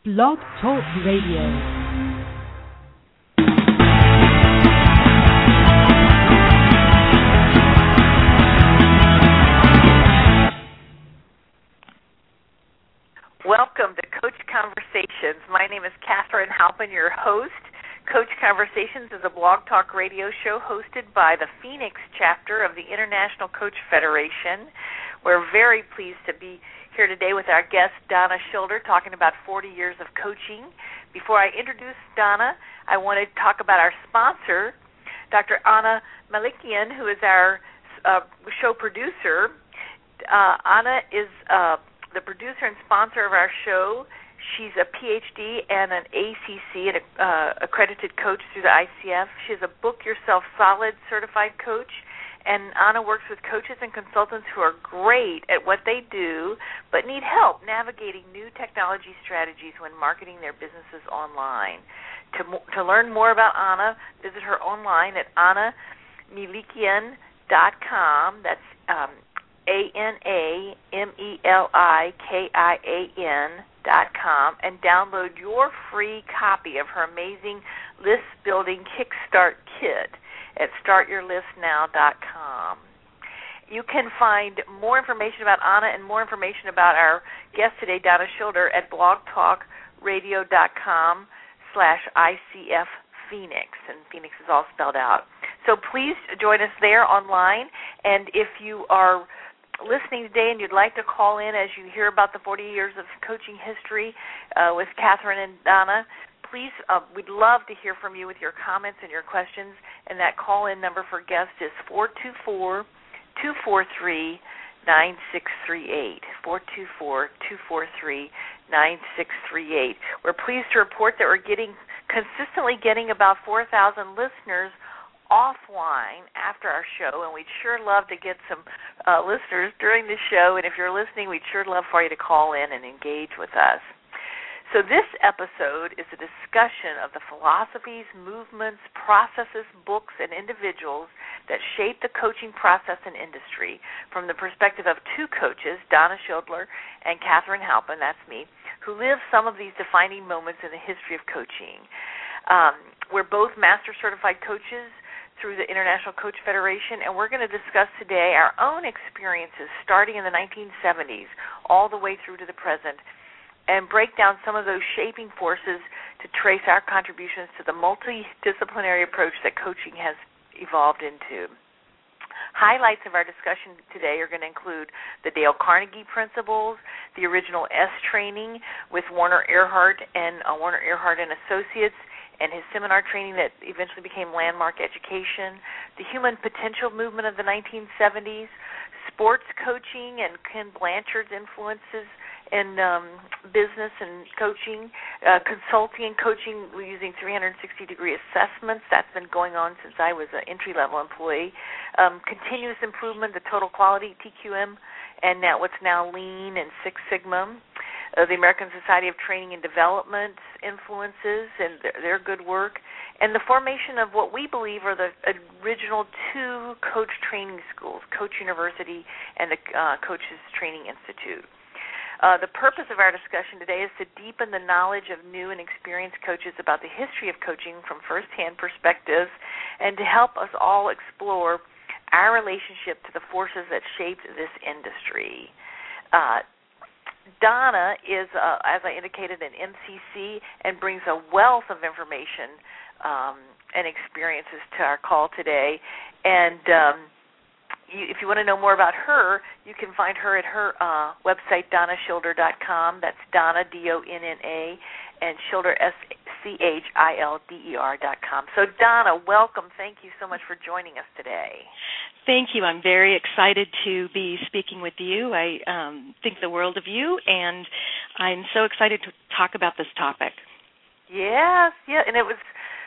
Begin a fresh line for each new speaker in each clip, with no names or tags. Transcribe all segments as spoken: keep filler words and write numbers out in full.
Blog Talk Radio.
Welcome to Coach Conversations. My name is Katherine Halpin, your host. Coach Conversations is a blog talk radio show hosted by the Phoenix chapter of the International Coach Federation. We're very pleased to be here today with our guest, Donna Schilder, talking about forty years of coaching. Before I introduce Donna, I want to talk about our sponsor, Doctor Anna Malikian, who is our uh, show producer. Uh, Anna is uh, the producer and sponsor of our show. She's a P H D and an A C C, an uh, accredited coach through the I C F. She is a Book Yourself Solid certified coach. And Anna works with coaches and consultants who are great at what they do but need help navigating new technology strategies when marketing their businesses online. To, to learn more about Anna, visit her online at anna malikian dot com. That's um, A N A M E L I K I A N dot com, and download your free copy of her amazing list building Kickstart Kit at start your list now dot com. You can find more information about Anna and more information about our guest today, Donna Schilder, at blogtalkradio dot com slash I C F Phoenix, and Phoenix is all spelled out. So please join us there online, and if you are listening today and you'd like to call in as you hear about the forty years of coaching history uh, with Katherine and Donna, please, uh, we'd love to hear from you with your comments and your questions, and that call-in number for guests is four two four, two four three, nine six three eight, four two four, two four three, nine six three eight. We're pleased to report that we're getting consistently getting about four thousand listeners offline after our show, and we'd sure love to get some uh, listeners during the show, and if you're listening, we'd sure love for you to call in and engage with us. So this episode is a discussion of the philosophies, movements, processes, books, and individuals that shape the coaching process and industry from the perspective of two coaches, Donna Schilder and Katherine Halpin, that's me, who live some of these defining moments in the history of coaching. Um, we're both master certified coaches through the International Coach Federation, and we're going to discuss today our own experiences starting in the nineteen seventies all the way through to the present, and break down some of those shaping forces to trace our contributions to the multidisciplinary approach that coaching has evolved into. Highlights of our discussion today are going to include the Dale Carnegie principles, the original S training with Warner Earhart and uh, Warner Earhart and Associates, and his seminar training that eventually became Landmark Education, the human potential movement of the nineteen seventies, sports coaching and Ken Blanchard's influences in um, business and coaching, uh, consulting and coaching using three sixty degree assessments. That's been going on since I was an entry-level employee. Um, continuous improvement, the total quality, T Q M, and now what's now Lean and Six Sigma. Uh, the American Society of Training and Development influences and their, their good work, and the formation of what we believe are the original two coach training schools, Coach University and the uh, Coaches Training Institute. Uh, the purpose of our discussion today is to deepen the knowledge of new and experienced coaches about the history of coaching from firsthand perspectives, and to help us all explore our relationship to the forces that shaped this industry. Uh, Donna is, uh, as I indicated, an M C C and brings a wealth of information um, and experiences to our call today. And um, you, if you want to know more about her, you can find her at her uh, website, donna schilder dot com. That's Donna, D O N N A, and Schilder, S C H I L D E R dot com. So, Donna, welcome. Thank you so much for joining us today.
Thank you. I'm very excited to be speaking with you. I um, think the world of you, and I'm so excited to talk about this topic.
Yes, yeah, and it was,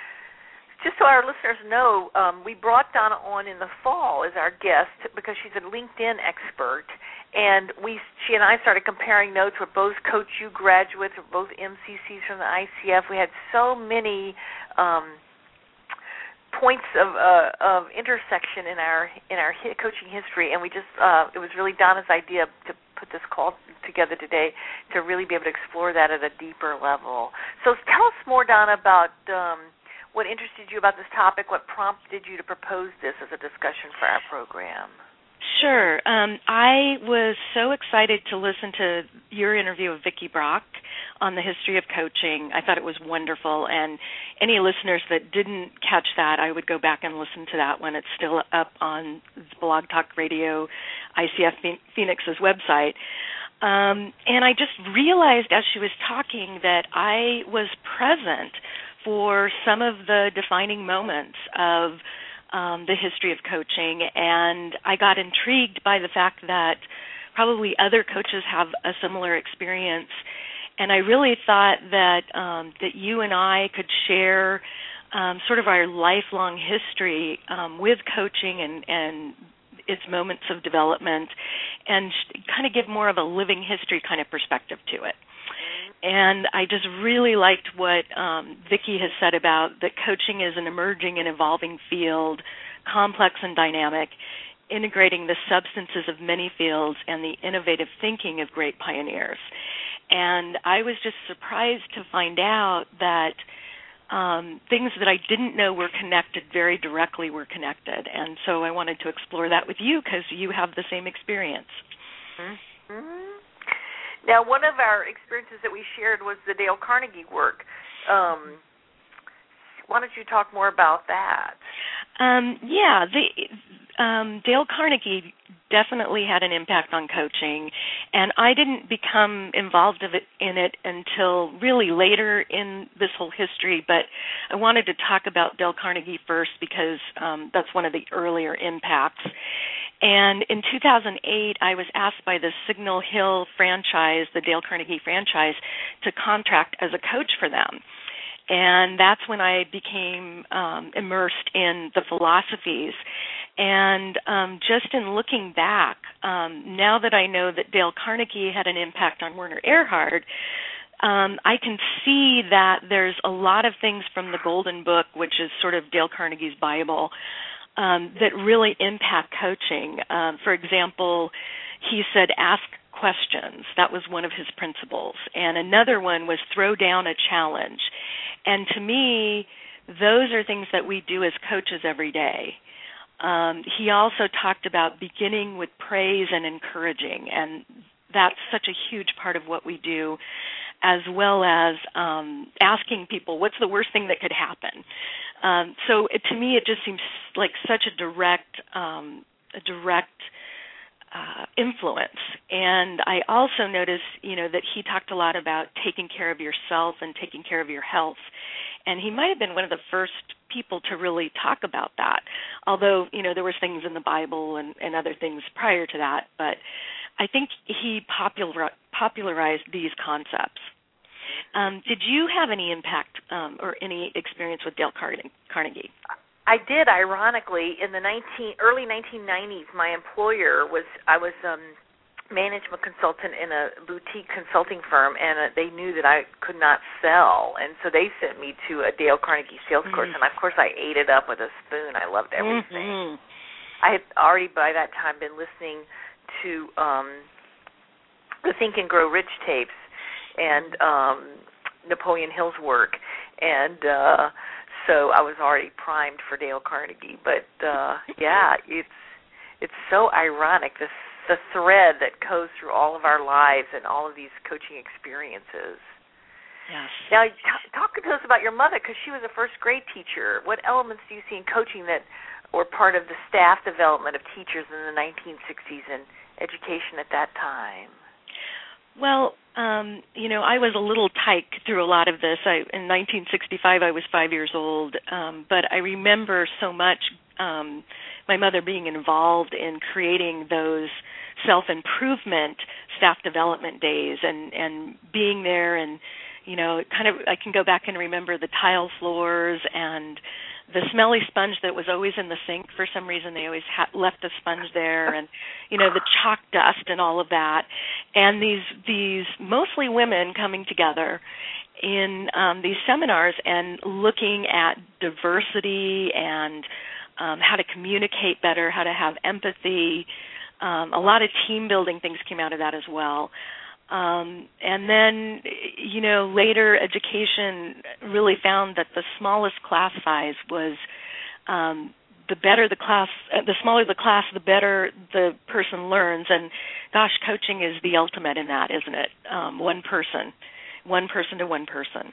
just so our listeners know, um, we brought Donna on in the fall as our guest because she's a LinkedIn expert, and we, she and I started comparing notes. We're both Coach U graduates, we're both M C Cs from the I C F. We had so many um, points of uh, of intersection in our in our hi- coaching history, and we just uh, it was really Donna's idea to put this call together today to really be able to explore that at a deeper level. So tell us more, Donna, about um, what interested you about this topic, what prompted you to propose this as a discussion for our program.
Sure. Um, I was so excited to listen to your interview of Vicki Brock on the history of coaching. I thought it was wonderful, and any listeners that didn't catch that, I would go back and listen to that when it's still up on Blog Talk Radio, I C F Phoenix's website. Um, and I just realized as she was talking that I was present for some of the defining moments of Um, the history of coaching, and I got intrigued by the fact that probably other coaches have a similar experience, and I really thought that um, that you and I could share um, sort of our lifelong history um, with coaching and, and its moments of development, and kind of give more of a living history kind of perspective to it. And I just really liked what um, Vicki has said about that coaching is an emerging and evolving field, complex and dynamic, integrating the substances of many fields and the innovative thinking of great pioneers. And I was just surprised to find out that um, things that I didn't know were connected very directly were connected. And so I wanted to explore that with you because you have the same experience.
Mm-hmm. Now, one of our experiences that we shared was the Dale Carnegie work. Um, why don't you talk more about that?
Um, yeah, the, um, Dale Carnegie definitely had an impact on coaching, and I didn't become involved of it, in it until really later in this whole history, but I wanted to talk about Dale Carnegie first because um, that's one of the earlier impacts. And in two thousand eight, I was asked by the Signal Hill franchise, the Dale Carnegie franchise, to contract as a coach for them. And that's when I became um, immersed in the philosophies. And um, just in looking back, um, now that I know that Dale Carnegie had an impact on Werner Erhard, um, I can see that there's a lot of things from the Golden Book, which is sort of Dale Carnegie's Bible, Um, that really impact coaching. Um, for example, he said, ask questions. That was one of his principles. And another one was throw down a challenge. And to me, those are things that we do as coaches every day. Um, he also talked about beginning with praise and encouraging, and that's such a huge part of what we do, as well as um, asking people, what's the worst thing that could happen? Um, so it, to me, it just seems like such a direct, um, a direct uh, influence. And I also noticed, you know, that he talked a lot about taking care of yourself and taking care of your health. And he might have been one of the first people to really talk about that, although, you know, there was things in the Bible and, and other things prior to that. But I think he popular, popularized these concepts. Um, did you have any impact um, or any experience with Dale Carnegie?
I did. Ironically, in the nineteen, early nineteen nineties, my employer was I was um, management consultant in a boutique consulting firm, and uh, they knew that I could not sell, and so they sent me to a Dale Carnegie sales mm-hmm. course, and of course I ate it up with a spoon. I loved everything. Mm-hmm. I had already by that time been listening to um, the Think and Grow Rich tapes and um, Napoleon Hill's work, and uh, so I was already primed for Dale Carnegie. But uh, yeah, it's it's so ironic, this the thread that goes through all of our lives and all of these coaching experiences.
Yes.
Now, t- talk to us about your mother, because she was a first grade teacher. What elements do you see in coaching that were part of the staff development of teachers in the nineteen sixties and education at that time?
Well, um, you know, I was a little tyke through a lot of this. I, in nineteen sixty-five, I was five years old, um, but I remember so much um, my mother being involved in creating those self-improvement staff development days and, and being there and, you know, kind of I can go back and remember the tile floors and the smelly sponge that was always in the sink. For some reason, they always ha- left the sponge there, and you know the chalk dust and all of that. And these these mostly women coming together in um, these seminars and looking at diversity and um, how to communicate better, how to have empathy. Um, a lot of team building things came out of that as well. Um, and then, you know, later education really found that the smallest class size was um, the better the class, uh, the smaller the class, the better the person learns. And gosh, coaching is the ultimate in that, isn't it? Um, one person, one person to one person.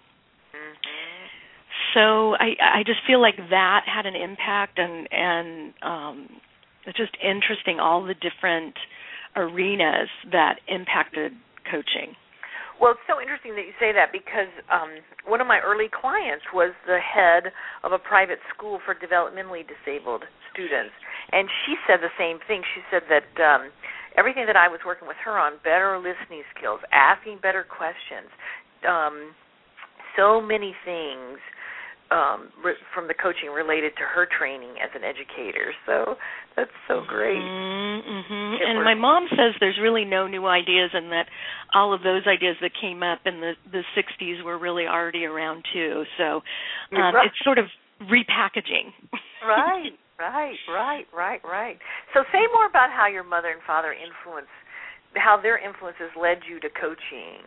So I, I just feel like that had an impact, and and um, it's just interesting all the different arenas that impacted coaching.
Well, it's so interesting that you say that because um, one of my early clients was the head of a private school for developmentally disabled students, and she said the same thing. She said that um, everything that I was working with her on, better listening skills, asking better questions, um, so many things um, re- from the coaching related to her training as an educator. So that's so great.
Mm-hmm. And my mom says there's really no new ideas, and that all of those ideas that came up in the, the sixties were really already around too. So um,
right.
it's sort of repackaging.
Right, right, right, right, right. So say more about how your mother and father influenced, how their influences led you to coaching.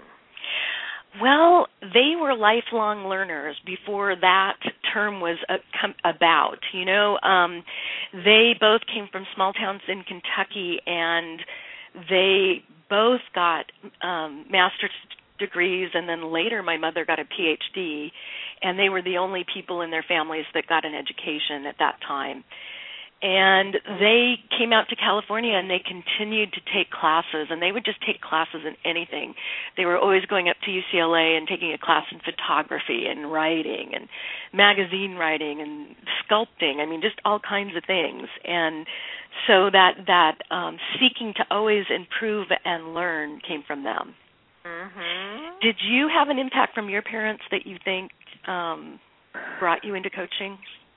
Well, they were lifelong learners before that term was uh, com- about. You know, um, they both came from small towns in Kentucky, and they both got um, master's degrees, and then later my mother got a P H D, and they were the only people in their families that got an education at that time. And they came out to California, and they continued to take classes, and they would just take classes in anything. They were always going up to U C L A and taking a class in photography and writing and magazine writing and sculpting. I mean, just all kinds of things. And so that, that um, seeking to always improve and learn came from them.
Mm-hmm.
Did you have an impact from your parents that you think um, brought you into coaching?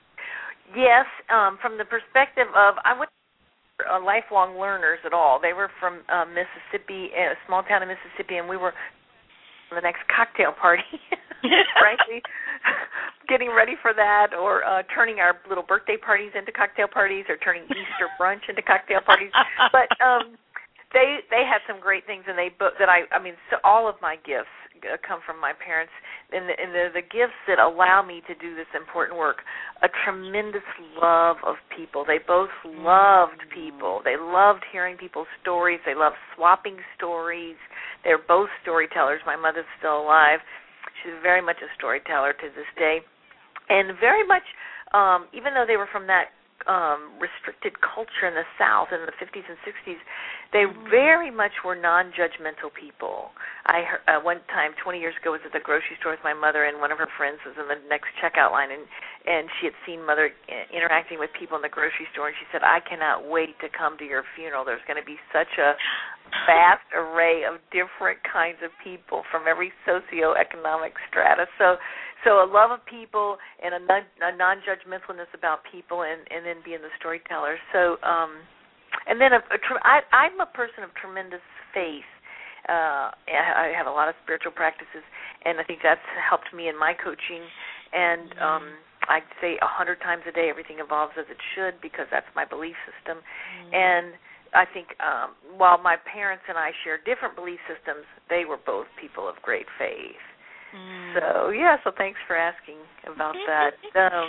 Yes, um, from the perspective of, I wouldn't say uh, lifelong learners at all. They were from uh, Mississippi, a small town in Mississippi, and we were on the next cocktail party, frankly, getting ready for that, or uh, turning our little birthday parties into cocktail parties, or turning Easter brunch into cocktail parties. But um, they they had some great things, and they that I I mean, so all of my gifts come from my parents, and, the, and the, the gifts that allow me to do this important work. A tremendous love of people. They both loved people. They loved hearing people's stories. They loved swapping stories. They're both storytellers. My mother's still alive. She's very much a storyteller to this day. And very much, um, even though they were from that um, restricted culture in the South in the fifties and sixties, they very much were non-judgmental people. I heard, uh, one time, twenty years ago, was at the grocery store with my mother, and one of her friends was in the next checkout line, and, and she had seen Mother interacting with people in the grocery store, and she said, I cannot wait to come to your funeral. There's going to be such a vast array of different kinds of people from every socioeconomic strata. So so a love of people and a, non, a non-judgmentalness about people, and, and then being the storyteller. So, um, and then a, a, I, I'm a person of tremendous faith. Uh, I have a lot of spiritual practices, and I think that's helped me in my coaching. And um, I'd say a hundred times a day, everything evolves as it should, because that's my belief system. Mm. And I think um, while my parents and I share different belief systems, they were both people of great faith. Mm. So, yeah, so thanks for asking about that. Um,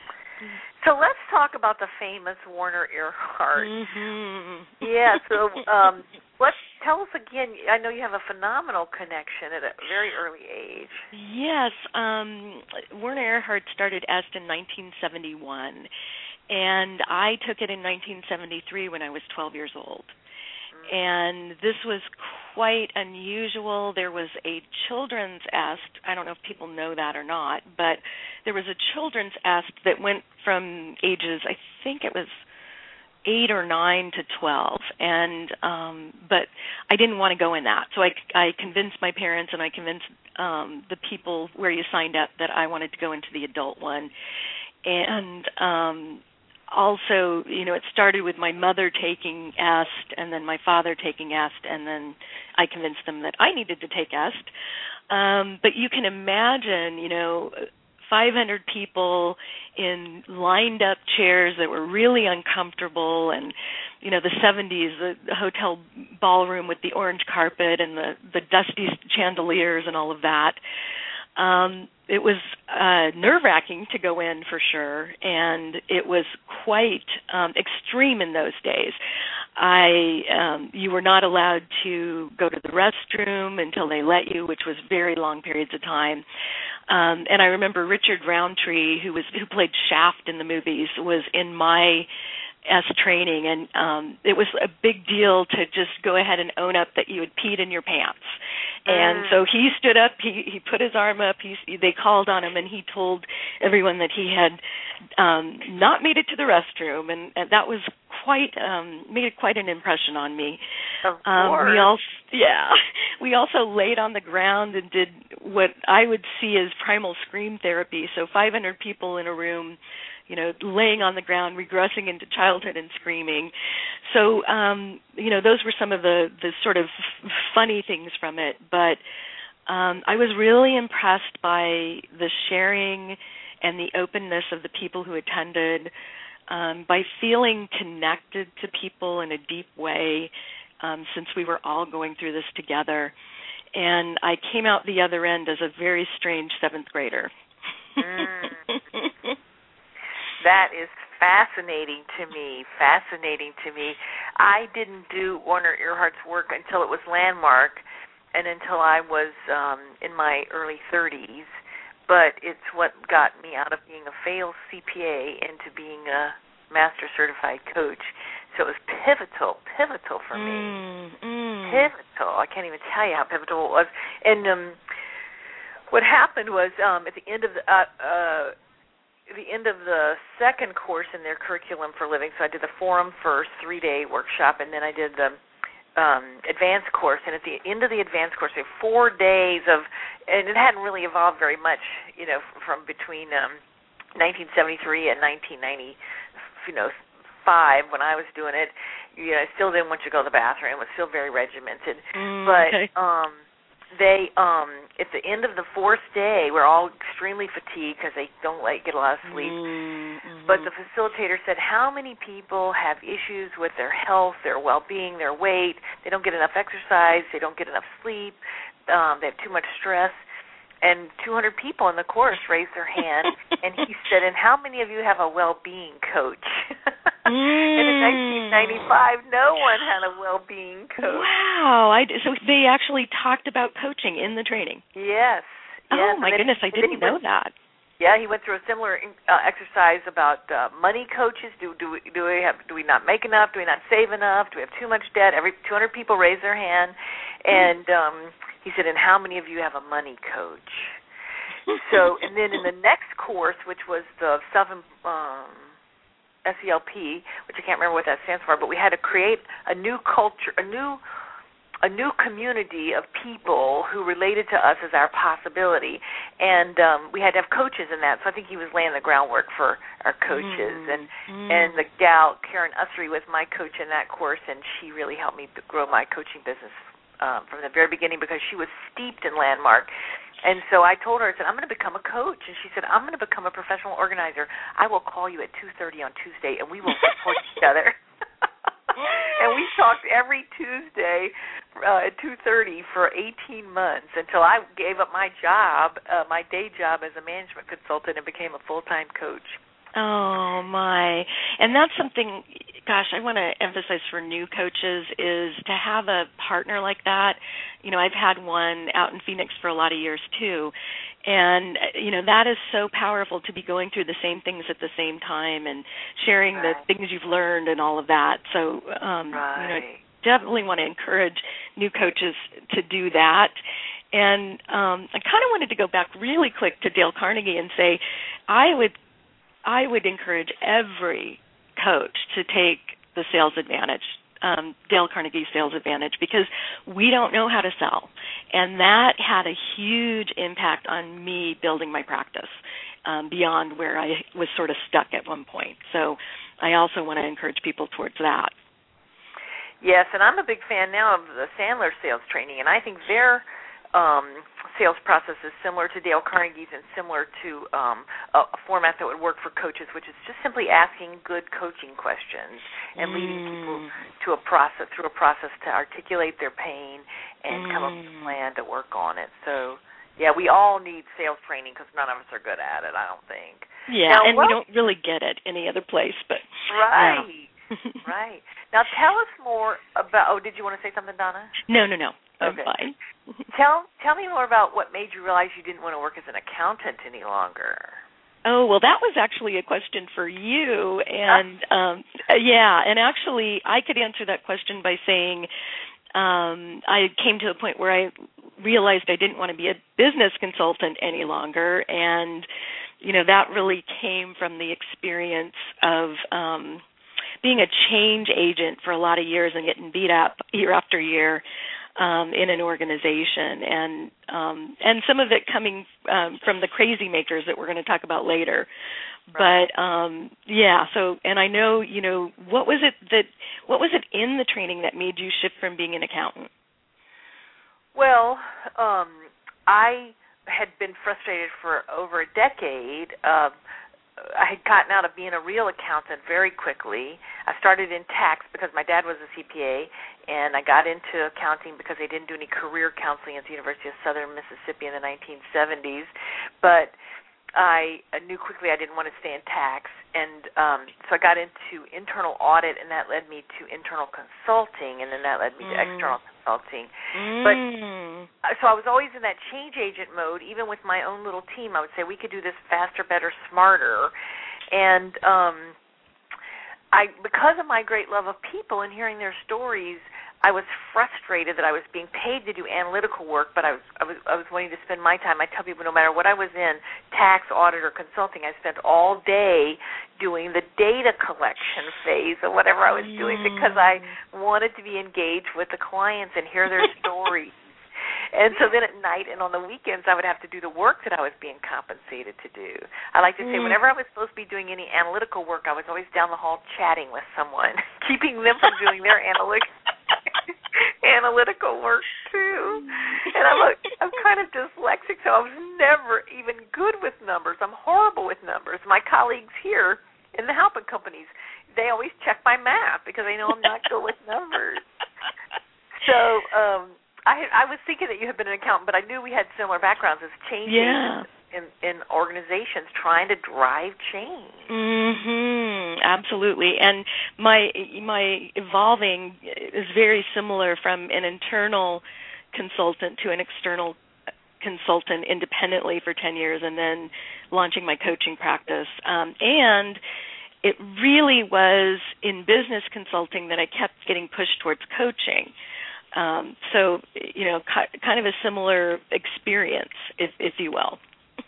so let's talk about the famous Werner Erhard.
Mm-hmm.
Yeah, so um, let's tell us again. I know you have a phenomenal connection at a very early age.
Yes, um, Werner Erhard started E S T in nineteen seventy-one, and I took it in nineteen seventy-three when I was twelve years old. And this was quite unusual. There was a children's E S T. I don't know if people know that or not, but there was a children's E S T that went from ages, I think it was eight or nine to twelve, and um, but I didn't want to go in that. So I, I convinced my parents, and I convinced um, the people where you signed up that I wanted to go into the adult one. And um also, you know, it started with my mother taking E S T and then my father taking E S T, and then I convinced them that I needed to take E S T. Um, but you can imagine, you know, five hundred people in lined up chairs that were really uncomfortable, and you know, the seventies, the, the hotel ballroom with the orange carpet and the, the dusty chandeliers and all of that. Um, it was uh, nerve-wracking to go in for sure, and it was quite um, extreme in those days. I, um, you were not allowed to go to the restroom until they let you, which was very long periods of time. Um, and I remember Richard Roundtree, who was who played Shaft in the movies, was in my S training, and um, it was a big deal to just go ahead and own up that you had peed in your pants. And so he stood up, he, he put his arm up, he, they called on him, and he told everyone that he had um, not made it to the restroom, and, and that was quite, um, made quite an impression on me.
Of course.
Um, we also, yeah, we also laid on the ground and did what I would see as primal scream therapy, so five hundred people in a room, you know, laying on the ground, regressing into childhood and screaming. So, um, you know, those were some of the, the sort of funny things from it. But um, I was really impressed by the sharing and the openness of the people who attended, um, by feeling connected to people in a deep way, um, since we were all going through this together. And I came out the other end as a very strange seventh grader.
Mm. That is fascinating to me, fascinating to me. I didn't do Werner Erhard's work until it was Landmark and until I was um, in my early thirties, but it's what got me out of being a failed C P A into being a master certified coach. So it was pivotal, pivotal for me.
Mm, mm.
Pivotal. I can't even tell you how pivotal it was. And um, what happened was um, at the end of the uh, uh, the end of the second course in their curriculum for living, so I did the forum first, three-day workshop, and then I did the um, advanced course. And at the end of the advanced course, they had four days of, and it hadn't really evolved very much, you know, from between um, nineteen seventy-three and nineteen ninety, you know, five when I was doing it. You know, I still didn't want you to go to the bathroom. It was still very regimented,
Mm,
but.
okay.
Um, They, um, at the end of the fourth day, we're all extremely fatigued because they don't like get a lot of sleep.
Mm-hmm.
But the facilitator said, how many people have issues with their health, their well-being, their weight? They don't get enough exercise. They don't get enough sleep. Um, they have too much stress. And two hundred people in the course raised their hand, and he said, and how many of you have a well-being coach?
Mm.
And in nineteen ninety-five, no one had a well-being coach.
Wow. I, so they actually talked about coaching in the training.
Yes.
Oh,
yes.
my
then,
goodness. I didn't know
went,
that.
Yeah, he went through a similar uh, exercise about uh, money coaches. Do do we, do we have do we not make enough? Do we not save enough? Do we have too much debt? Every two hundred people raised their hand, and um, he said, "And how many of you have a money coach?" So, and then in the next course, which was the self um, S E L P, which I can't remember what that stands for, but we had to create a new culture, a new a new community of people who related to us as our possibility. And um, we had to have coaches in that. So I think he was laying the groundwork for our coaches.
Mm.
And
Mm.
and the gal, Karen Usry, was my coach in that course, and she really helped me grow my coaching business um, from the very beginning because she was steeped in Landmark. And so I told her, I said, I'm going to become a coach. And she said, I'm going to become a professional organizer. I will call you at two thirty on Tuesday, and we will support each other. And we talked every Tuesday uh, at two thirty for eighteen months until I gave up my job, uh, my day job as a management consultant, and became a full-time coach.
Oh, my. And that's something, gosh, I want to emphasize for new coaches is to have a partner like that. You know, I've had one out in Phoenix for a lot of years, too. And, you know, that is so powerful to be going through the same things at the same time and sharing
Right.
the things you've learned and all of that. So, um,
right.
you know, definitely want to encourage new coaches to do that. And um, I kind of wanted to go back really quick to Dale Carnegie and say I would I would encourage every coach to take the sales advantage, um, Dale Carnegie Sales Advantage, because we don't know how to sell. And that had a huge impact on me building my practice um, beyond where I was sort of stuck at one point. So I also want to encourage people towards that.
Yes, and I'm a big fan now of the Sandler sales training, and I think their um, sales process is similar to Dale Carnegie's and similar to um, a, a format that would work for coaches, which is just simply asking good coaching questions and mm. leading people to a process through a process to articulate their pain and mm. come up with a plan to work on it. So, yeah, we all need sales training because none of us are good at it, I don't think.
Yeah,
now,
and
what,
we don't really get it any other place. But
right,
yeah.
right. Now, tell us more about. Oh, did you want to say something, Donna?
No, no, no. I'm
okay.
fine.
tell tell me more about what made you realize you didn't want to work as an accountant any longer.
Oh, well, that was actually a question for you, and um, yeah, and actually, I could answer that question by saying um, I came to a point where I realized I didn't want to be a business consultant any longer, and you know that really came from the experience of um, being a change agent for a lot of years and getting beat up year after year um, in an organization, and um, and some of it coming um, from the crazy makers that we're going to talk about later. Right. But um, yeah, so and I know you know what was it that what was it in the training that made you shift from being an accountant?
Well, um, I had been frustrated for over a decade. Uh, I had gotten out of being a real accountant very quickly. I started in tax because my dad was a C P A, and I got into accounting because they didn't do any career counseling at the University of Southern Mississippi in the nineteen seventies. But I knew quickly I didn't want to stay in tax, and um, so I got into internal audit, and that led me to internal consulting, and then that led me mm. to external consulting.
Mm.
But so I was always in that change agent mode. Even with my own little team, I would say we could do this faster, better, smarter, and um, I, because of my great love of people and hearing their stories, I was frustrated that I was being paid to do analytical work, but I was, I was I was wanting to spend my time. I tell people no matter what I was in, tax, audit, or consulting, I spent all day doing the data collection phase of whatever I was doing because I wanted to be engaged with the clients and hear their stories. And so then at night and on the weekends, I would have to do the work that I was being compensated to do. I like to say whenever I was supposed to be doing any analytical work, I was always down the hall chatting with someone, keeping them from doing their analytical analytical work too. And I'm a, I'm kind of dyslexic, so I was never even good with numbers. I'm horrible with numbers. My colleagues here in the Halpin companies, they always check my math because they know I'm not good with numbers. So um, I I was thinking that you had been an accountant, but I knew we had similar backgrounds as change
yeah.
agents in, in organizations trying to drive change.
Mhm, absolutely. And my my evolving is very similar from an internal consultant to an external consultant independently for ten years and then launching my coaching practice. Um, and it really was in business consulting that I kept getting pushed towards coaching. Um, so, you know, kind of a similar experience, if, if you will.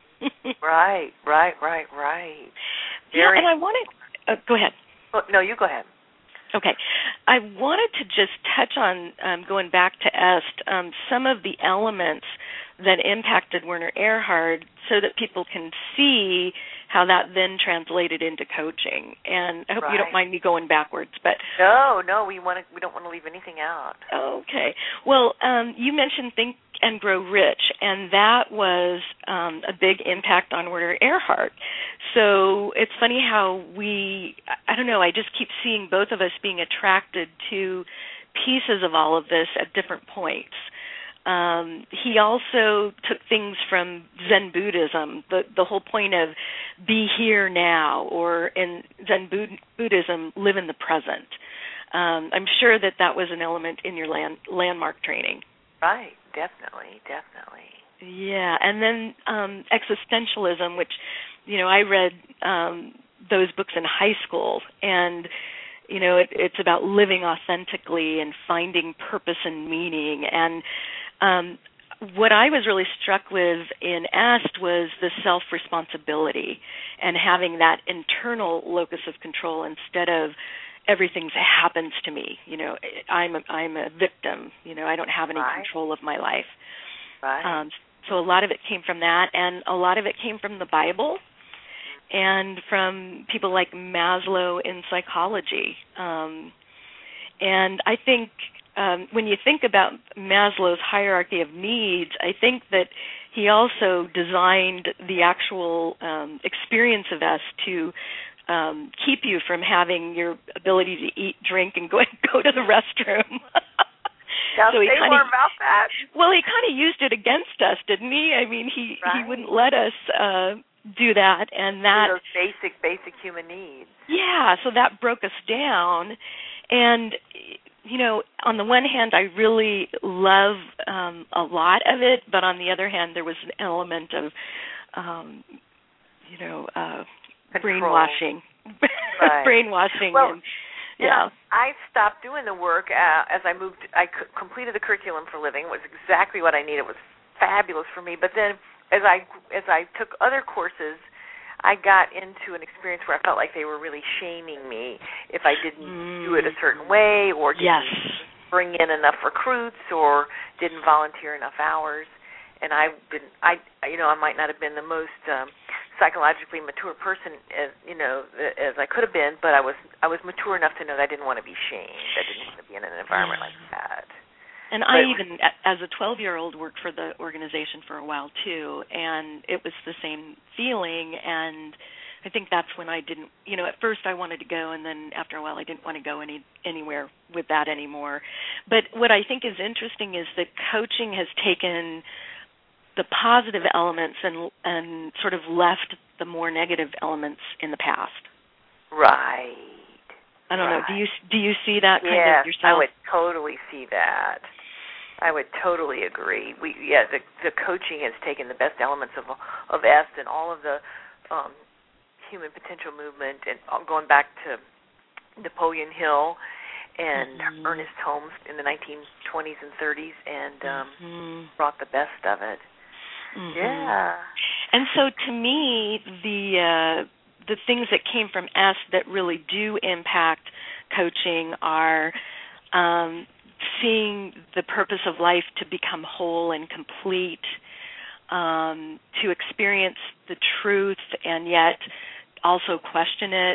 Right, right, right, right.
Very yeah, and I wanted uh, – go ahead.
Well, no, you go ahead.
Okay. I wanted to just touch on, um, going back to EST, um, some of the elements that impacted Werner Erhard so that people can see how that then translated into coaching. And I hope
right.
you don't mind me going backwards. But
No, no, we want to, we don't want to leave anything out.
Okay. Well, um, you mentioned Think and Grow Rich, and that was um, a big impact on Werner Erhard. So it's funny how we, I don't know, I just keep seeing both of us being attracted to pieces of all of this at different points. Um, he also took things from Zen Buddhism, the, the whole point of be here now, or in Zen Bud- Buddhism, live in the present. Um, I'm sure that that was an element in your land, landmark training.
Right, definitely, definitely.
Yeah, and then um, existentialism, which, you know, I read um, those books in high school, and, you know, it, it's about living authentically and finding purpose and meaning. And um, what I was really struck with in EST was the self-responsibility and having that internal locus of control instead of everything happens to me. You know, I'm a, I'm a victim. You know, I don't have any
right.
control of my life.
Right.
Um, so a lot of it came from that, and a lot of it came from the Bible and from people like Maslow in psychology. Um, and I think um, when you think about Maslow's hierarchy of needs, I think that he also designed the actual um, experience of us to um, keep you from having your ability to eat, drink, and go go to the restroom.
Now,
so
say
kinda,
more about that.
Well, he kind of used it against us, didn't he? I mean, he,
right.
he wouldn't let us uh, do that, and that
those basic, basic human needs.
Yeah, so that broke us down, and you know, on the one hand, I really love um, a lot of it, but on the other hand, there was an element of, um, you know, uh, brainwashing,
right.
brainwashing.
Well,
and, yeah,
I stopped doing the work uh, as I moved. I c- completed the curriculum for living. It was exactly what I needed. It was fabulous for me. But then, as I as I took other courses, I got into an experience where I felt like they were really shaming me if I didn't mm. do it a certain way, or didn't
yes.
bring in enough recruits, or didn't volunteer enough hours. And I didn't. I you know I might not have been the most um, psychologically mature person as you know as I could have been, but I was I was mature enough to know that I didn't want to be shamed. I didn't want to be in an environment like that.
And
but
I even, as a twelve-year-old, worked for the organization for a while too, and it was the same feeling. And I think that's when I didn't, you know, at first I wanted to go, and then after a while I didn't want to go any anywhere with that anymore. But what I think is interesting is that coaching has taken the positive elements and and sort of left the more negative elements in the past.
Right.
I don't
right.
know. Do you do you see that kind
yes,
of yourself?
I would totally see that. I would totally agree. We yeah, the the coaching has taken the best elements of of S and all of the um, human potential movement, and going back to Napoleon Hill and mm-hmm. Ernest Holmes in the nineteen twenties and thirties, and um, mm-hmm. brought the best of it.
Mm-hmm.
Yeah.
And so to me, the uh, the things that came from S that really do impact coaching are um, seeing the purpose of life to become whole and complete, um, to experience the truth and yet also question it,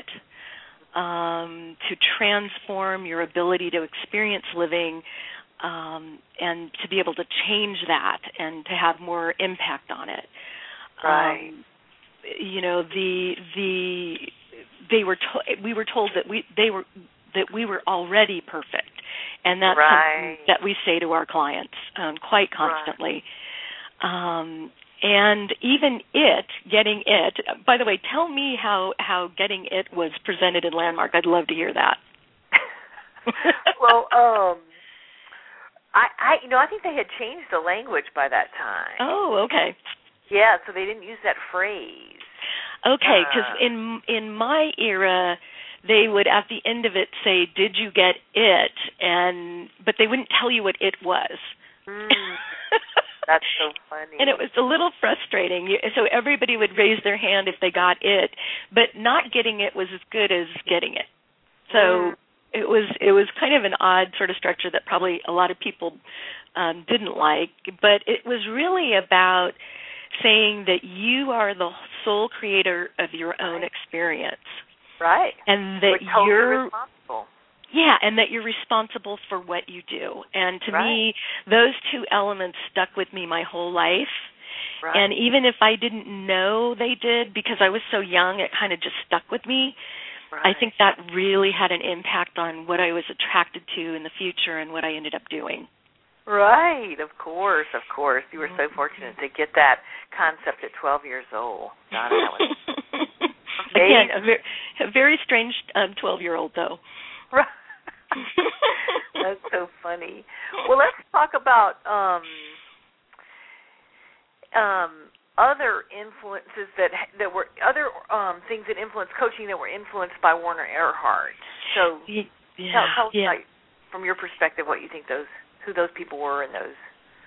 um, to transform your ability to experience living, Um, and to be able to change that and to have more impact on it.
Right.
Um, you know, the the they were to- we were told that we they were that we were already perfect, and that's
right.
something that we say to our clients um, quite constantly. Right. Um, and even it, getting it. By the way, tell me how how getting it was presented in Landmark. I'd love to hear that.
well, um. I, I, you know, I think they had changed the language by that time.
Oh, okay.
Yeah, so they didn't use that phrase.
Okay, because uh, in in my era, they would at the end of it say, "Did you get it?" and but they wouldn't tell you what it was.
Mm, that's so funny.
And it was a little frustrating. So everybody would raise their hand if they got it, but not getting it was as good as getting it. So. Mm. It was it was kind of an odd sort of structure that probably a lot of people um, didn't like, but it was really about saying that you are the sole creator of your own experience,
right?
And that
We're totally
you're
responsible.
Yeah, and that you're responsible for what you do. And to
right.
me, those two elements stuck with me my whole life.
Right.
And even if I didn't know they did, because I was so young, it kind of just stuck with me.
Right.
I think that really had an impact on what I was attracted to in the future and what I ended up doing.
Right, of course, of course. You were so fortunate to get that concept at twelve years old. God, that was
Again, a very, a very strange um, twelve-year-old, though.
Right. That's so funny. Well, let's talk about um, um, other influences that that were other um, things that influenced coaching that were influenced by Werner Erhard. So,
yeah,
tell, tell us
yeah.
like, from your perspective what you think those who those people were and those.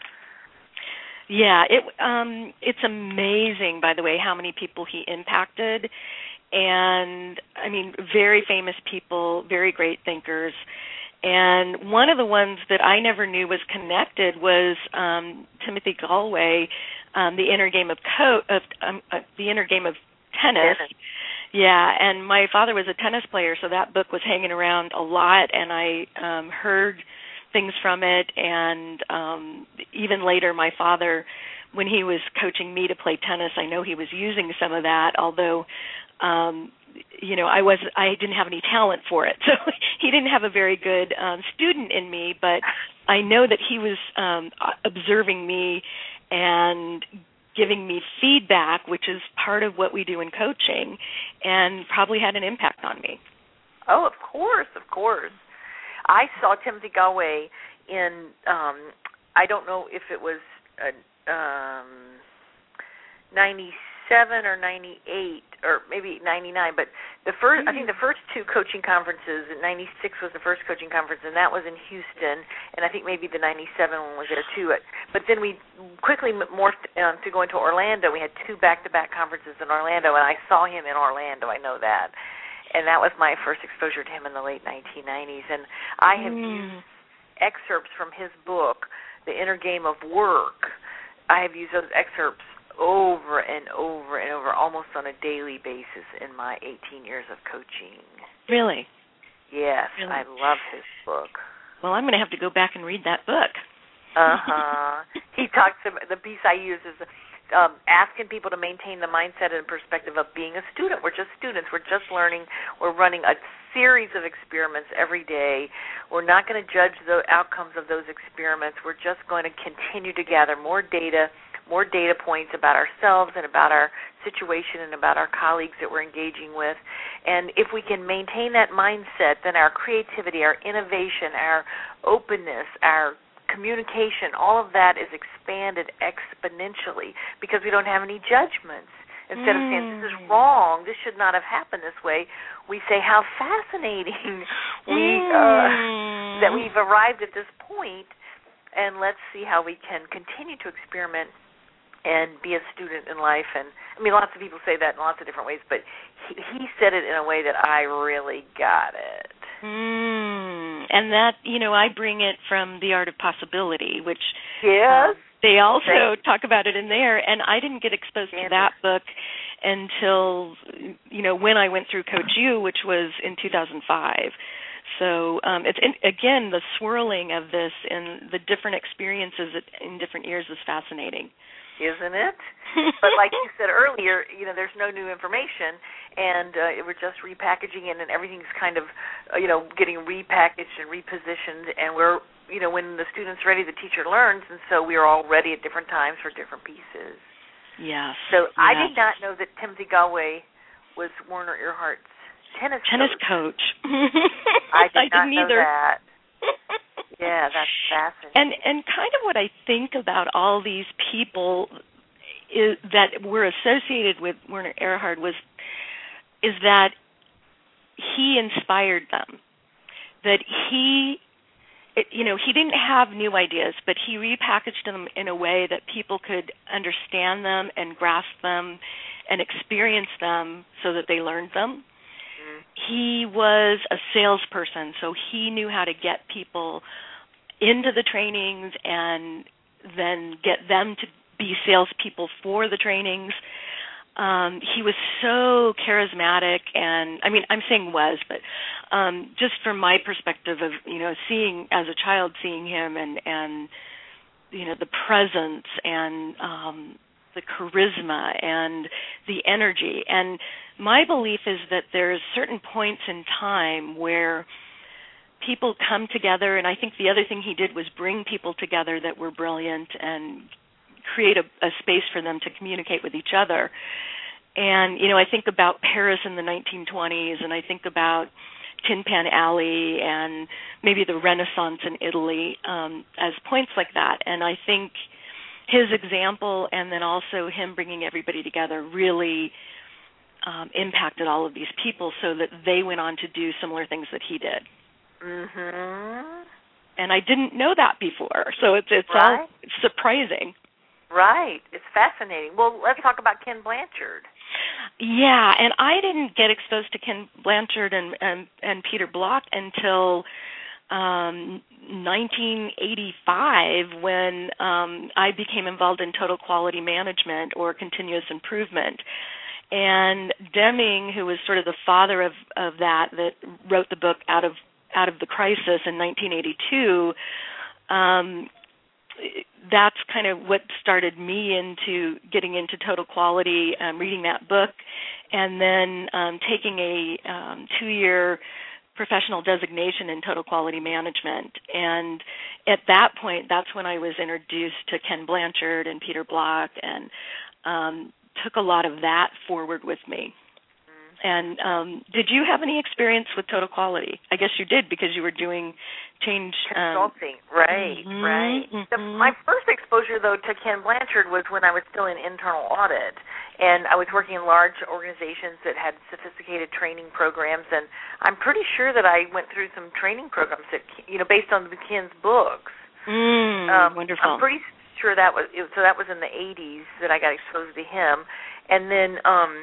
Yeah, it um, it's amazing, by the way, how many people he impacted, and I mean, very famous people, very great thinkers. And one of the ones that I never knew was connected was um, Timothy Gallwey, um, the inner game of co- of um, uh, the inner game of tennis.
tennis.
Yeah, and my father was a tennis player, so that book was hanging around a lot, and I um, heard things from it. And um, even later, my father, when he was coaching me to play tennis, I know he was using some of that, although um, you know, I was I didn't have any talent for it, so he didn't have a very good um, student in me. But I know that he was um, observing me and giving me feedback, which is part of what we do in coaching, and probably had an impact on me.
Oh, of course, of course. I saw Timothy Gallway in, um, I don't know if it was a, um, ninety-seven or ninety-eight or maybe ninety-nine, but the first, mm-hmm. I think the first two coaching conferences, ninety-six was the first coaching conference, and that was in Houston, and I think maybe the ninety-seven one was there too. But then we quickly morphed um, to go into Orlando. We had two back-to-back conferences in Orlando, and I saw him in Orlando, I know that. And that was my first exposure to him in the late nineteen nineties. And I have mm. used excerpts from his book, The Inner Game of Work. I have used those excerpts over and over and over, almost on a daily basis in my eighteen years of coaching.
Really?
Yes, really? I love his book.
Well, I'm going to have to go back and read that book.
Uh-huh. He talks about, the piece I use is um, asking people to maintain the mindset and perspective of being a student. We're just students. We're just learning. We're running a series of experiments every day. We're not going to judge the outcomes of those experiments. We're just going to continue to gather more data, more data points about ourselves and about our situation and about our colleagues that we're engaging with. And if we can maintain that mindset, then our creativity, our innovation, our openness, our communication, all of that is expanded exponentially because we don't have any judgments. Instead mm. of saying, this is wrong, this should not have happened this way, we say, how fascinating we uh, that we've arrived at this point, and let's see how we can continue to experiment and be a student in life. And I mean, lots of people say that in lots of different ways, but he, he said it in a way that I really got it.
Mm, and that, you know, I bring it from The Art of Possibility, which
yes.
um, they also okay. talk about it in there. And I didn't get exposed to that book until, you know, when I went through Coach U, which was in two thousand five. So um, it's in, again, the swirling of this and the different experiences in different years is fascinating.
Isn't it? But like you said earlier, you know, there's no new information, and uh, we're just repackaging it, and everything's kind of, uh, you know, getting repackaged and repositioned, and we're, you know, when the student's ready, the teacher learns, and so we are all ready at different times for different pieces.
Yes.
So
yes.
I did not know that Timothy Gallway was Werner Erhard's tennis
tennis
coach.
coach.
I did
I
not
didn't
know
either.
that. Yeah, that's fascinating.
And and kind of what I think about all these people is that were associated with Werner Erhard was is that he inspired them. That he, it, you know, he didn't have new ideas, but he repackaged them in a way that people could understand them and grasp them and experience them so that they learned them. He was a salesperson, so he knew how to get people into the trainings and then get them to be salespeople for the trainings. Um, he was so charismatic, and I mean, I'm saying was, but um, just from my perspective of, you know, seeing as a child, seeing him and, and you know, the presence and um, the charisma and the energy. And my belief is that there's certain points in time where people come together, and I think the other thing he did was bring people together that were brilliant and create a, a space for them to communicate with each other. And, you know, I think about Paris in the nineteen twenties, and I think about Tin Pan Alley and maybe the Renaissance in Italy um, as points like that. And I think his example and then also him bringing everybody together really um, impacted all of these people so that they went on to do similar things that he did.
Mm-hmm.
And I didn't know that before, so it's it's
right.
all surprising.
Right. It's fascinating. Well, let's talk about Ken Blanchard.
Yeah, and I didn't get exposed to Ken Blanchard and and, and Peter Block until um, nineteen eighty-five when um, I became involved in total quality management or continuous improvement. And Deming, who was sort of the father of, of that, that wrote the book Out of out of the crisis in nineteen eighty-two, um, that's kind of what started me into getting into total quality, um, reading that book, and then um, taking a um, two-year professional designation in total quality management. And at that point, that's when I was introduced to Ken Blanchard and Peter Block, and um, took a lot of that forward with me. And um, did you have any experience with total quality? I guess you did, because you were doing change
consulting. Um, right, mm-hmm, right. Mm-hmm. The, my first exposure, though, to Ken Blanchard was when I was still in internal audit, and I was working in large organizations that had sophisticated training programs. And I'm pretty sure that I went through some training programs that, you know, based on Ken's books.
Mm, um, wonderful.
I'm pretty sure that was so. That was in the eighties that I got exposed to him, and then. Um,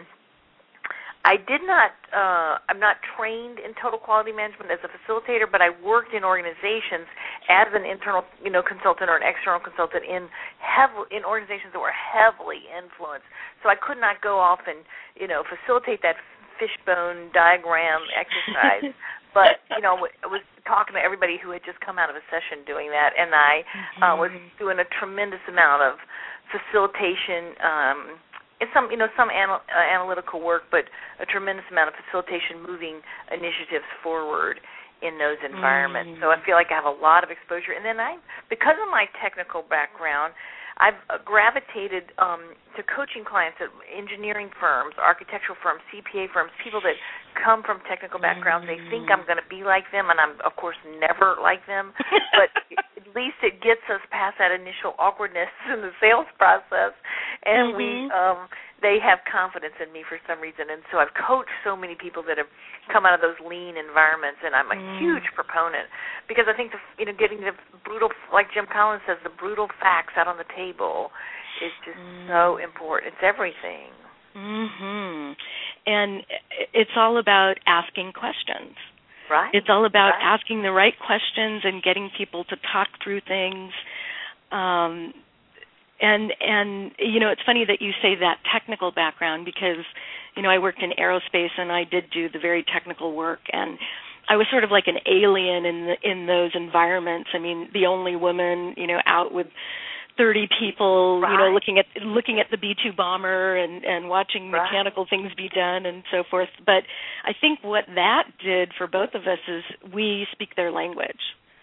I did not, uh, I'm not trained in total quality management as a facilitator, but I worked in organizations as an internal, you know, consultant or an external consultant in heavy, in organizations that were heavily influenced. So I could not go off and, you know, facilitate that fishbone diagram exercise. But, you know, I was talking to everybody who had just come out of a session doing that, and I uh, was doing a tremendous amount of facilitation, um It's some, you know, some anal- uh, analytical work, but a tremendous amount of facilitation, moving initiatives forward in those environments. Mm. So I feel like I have a lot of exposure. And then I, because of my technical background, I've gravitated um, to coaching clients at engineering firms, architectural firms, C P A firms, people that come from technical backgrounds. Mm. They think I'm going to be like them, and I'm, of course, never like them. But at least it gets us past that initial awkwardness in the sales process, and mm-hmm. we um, they have confidence in me for some reason. And so I've coached so many people that have come out of those lean environments, and I'm a mm. huge proponent because I think the, you know, getting the brutal, like Jim Collins says, the brutal facts out on the table is just mm. so important. It's everything.
Mm-hmm. And it's all about asking questions.
Right.
It's all about
right.
asking the right questions and getting people to talk through things. Um, and, and you know, it's funny that you say that technical background because, you know, I worked in aerospace and I did do the very technical work, and I was sort of like an alien in the, in those environments. I mean, the only woman, you know, out with thirty people,
right.
you know, looking at looking at the B two bomber and, and watching
right.
mechanical things be done and so forth. But I think what that did for both of us is we speak their language.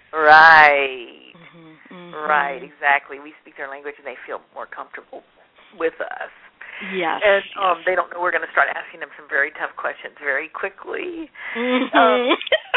Right.
Mm-hmm. Mm-hmm.
Right, exactly. We speak their language and they feel more comfortable with us.
Yes.
And um,
yes.
they don't know we're going to start asking them some very tough questions very quickly.
Mm-hmm.
Um,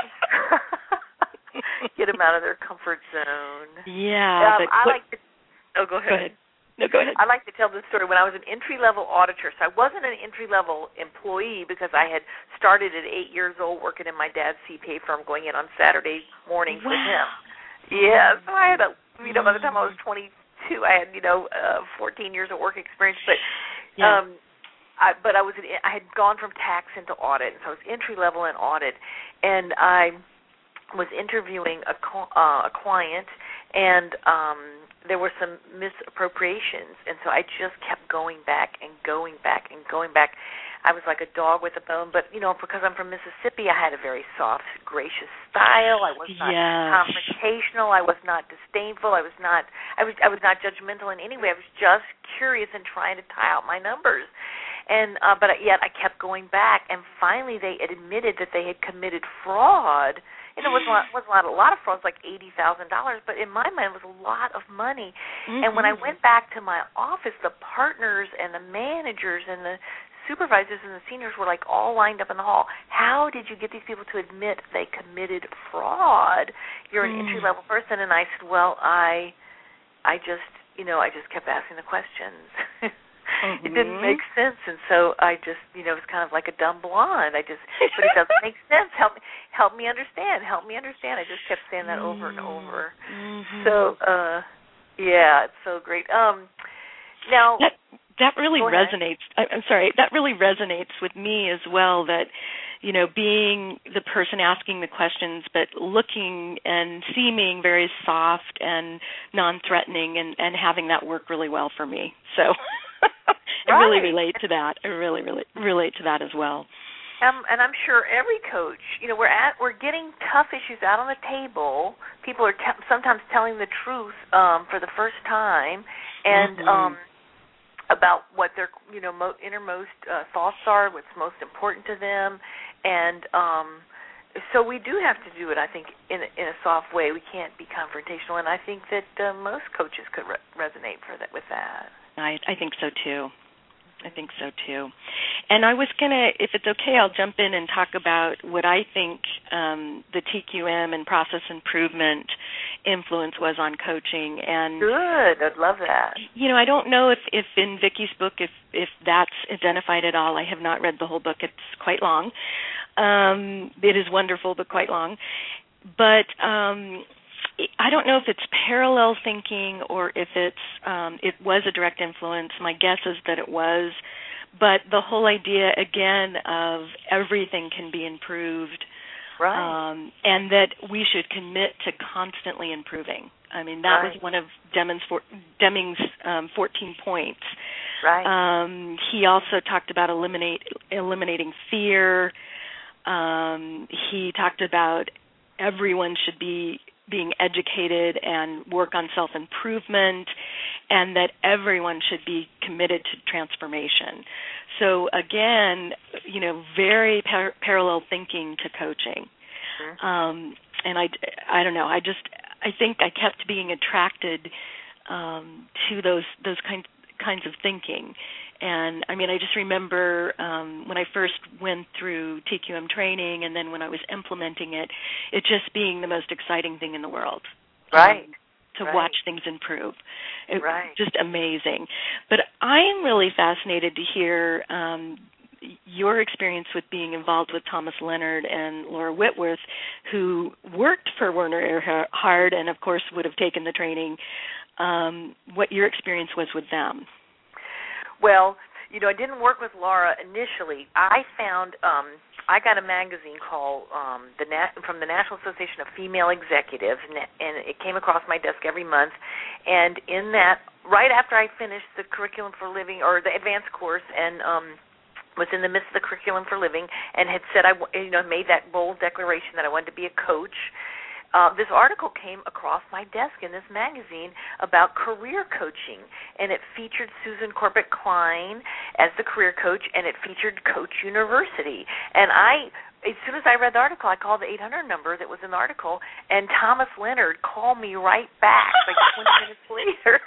get them out of their comfort zone.
Yeah.
Um,
but
I
what,
like to Oh, go ahead.
Go ahead. No, go ahead.
I like to tell this story. When I was an entry-level auditor, so I wasn't an entry-level employee because I had started at eight years old working in my dad's C P A firm, going in on Saturday mornings
wow.
with him. Yeah, so I had a, you know, by the time I was twenty-two, I had, you know, uh, fourteen years of work experience. But,
yeah.
um, I, but I was, I had gone from tax into audit, and so I was entry-level in audit, and I was interviewing a, uh, a client, and um, there were some misappropriations, and so I just kept going back and going back and going back. I was like a dog with a bone, but, you know, because I'm from Mississippi, I had a very soft, gracious style. I was not
yes.
confrontational. I was not disdainful. I was not I was I was not judgmental in any way. I was just curious and trying to tie out my numbers. And uh, but yet I kept going back, and finally they admitted that they had committed fraud. And it was not, was not a lot of fraud, like eighty thousand dollars, but in my mind it was a lot of money. Mm-hmm. And when I went back to my office, the partners and the managers and the supervisors and the seniors were like all lined up in the hall. How did you get these people to admit they committed fraud? You're an mm. entry-level person. And I said, well, I I just, you know, I just kept asking the questions.
Mm-hmm.
It didn't make sense, and so I just, you know, it was kind of like a dumb blonde. I just, but it doesn't make sense. Help me, help me understand. Help me understand. I just kept saying that over and over.
Mm-hmm.
So, uh, yeah, it's so great. Um, now
that that really resonates. I'm sorry, that really resonates with me as well. That, you know, being the person asking the questions, but looking and seeming very soft and non-threatening, and, and having that work really well for me. So. I
right.
really relate to that. I really, really relate to that as well.
Um, and I'm sure every coach, you know, we're at we're getting tough issues out on the table. People are te- sometimes telling the truth um, for the first time, and
mm-hmm.
um, about what their you know mo- innermost uh, thoughts are, what's most important to them, and um, so we do have to do it. I think in a, in a soft way. We can't be confrontational, and I think that uh, most coaches could re- resonate for that with that.
I I think so too. I think so too. And I was going to, if it's okay, I'll jump in and talk about what I think um, the T Q M and process improvement influence was on coaching. And
good, I'd love that.
You know, I don't know if, if in Vicki's book, if, if that's identified at all. I have not read the whole book. It's quite long. Um, it is wonderful, but quite long. But um, I don't know if it's parallel thinking or if it's um, it was a direct influence. My guess is that it was. But the whole idea, again, of everything can be improved,
right.
um, and that we should commit to constantly improving. I mean, that
right.
was one of Deming's, Deming's um, fourteen points.
Right.
Um, he also talked about eliminate, eliminating fear. Um, he talked about everyone should be being educated and work on self-improvement, and that everyone should be committed to transformation. So again, you know, very par- parallel thinking to coaching.
Mm-hmm.
Um, and I, I don't know, I just, I think I kept being attracted um, to those those kind, kinds of thinking. And, I mean, I just remember um, when I first went through T Q M training and then when I was implementing it, it just being the most exciting thing in the world.
Right.
Um, to
right.
watch things improve. It
right.
was just amazing. But I'm really fascinated to hear um, your experience with being involved with Thomas Leonard and Laura Whitworth, who worked for Werner Erhard and, of course, would have taken the training, um, what your experience was with them.
Well, you know, I didn't work with Laura initially. I found um, I got a magazine called um, the Nat- from the National Association of Female Executives, and, and it came across my desk every month. And in that, right after I finished the Curriculum for Living or the advanced course, and um, was in the midst of the Curriculum for Living, and had said I, you know, made that bold declaration that I wanted to be a coach. Uh, this article came across my desk in this magazine about career coaching, and it featured Susan Corbett Klein as the career coach, and it featured Coach University. And I, as soon as I read the article, I called the eight hundred number that was in the article, and Thomas Leonard called me right back, like twenty minutes later.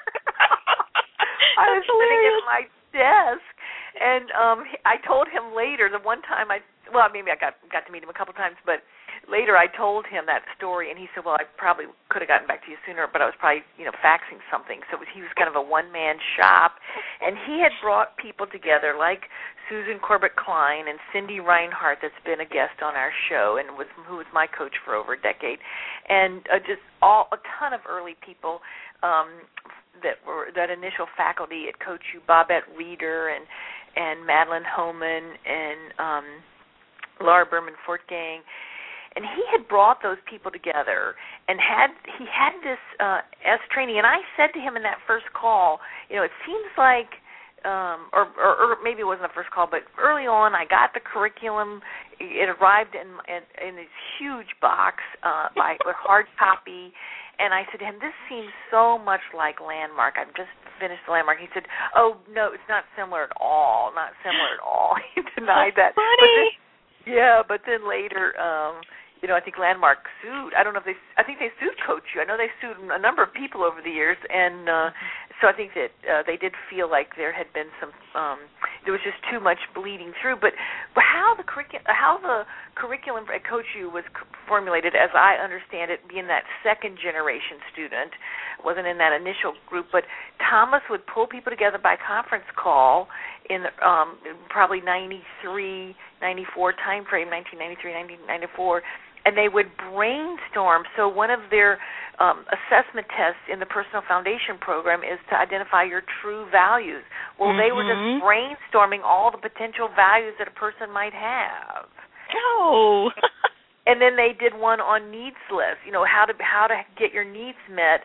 I was sitting at my desk, and um, I told him later, the one time I, well, maybe I got got to meet him a couple times, but later I told him that story, and he said, well, I probably could have gotten back to you sooner, but I was probably, you know, faxing something. So it was, he was kind of a one-man shop, and he had brought people together like Susan Corbett Klein and Cindy Reinhardt, that's been a guest on our show and was who was my coach for over a decade, and uh, just all a ton of early people um, that were that initial faculty at Coach U, Bobette Reeder and and Madeline Homan and um, Laura Berman Fortgang. And he had brought those people together and had he had this uh, S training. And I said to him in that first call, you know, it seems like, um, or, or, or maybe it wasn't the first call, but early on I got the curriculum. It arrived in in, in this huge box uh, by a hard copy. And I said to him, this seems so much like Landmark. I've just finished the Landmark. He said, oh, no, it's not similar at all, not similar at all. He denied that.
Funny.
But this, yeah, but then later, um, you know, I think Landmark sued. I don't know if they. I think they sued Coach U. I know they sued a number of people over the years, and uh, so I think that uh, they did feel like there had been some. Um, there was just too much bleeding through. But, but how the curriculum, how the curriculum at Coach U was formulated, as I understand it, being that second generation student, wasn't in that initial group. But Thomas would pull people together by conference call in um, probably ninety-three, ninety-four time frame, nineteen ninety-three, nineteen ninety-four. And they would brainstorm. So one of their um, assessment tests in the Personal Foundation program is to identify your true values. Well,
mm-hmm.
they were just brainstorming all the potential values that a person might have.
Oh.
And then they did one on needs lists. You know, how to how to get your needs met.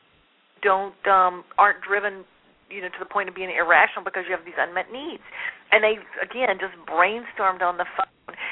Don't um, aren't driven, you know, to the point of being irrational because you have these unmet needs. And they again just brainstormed on the phone.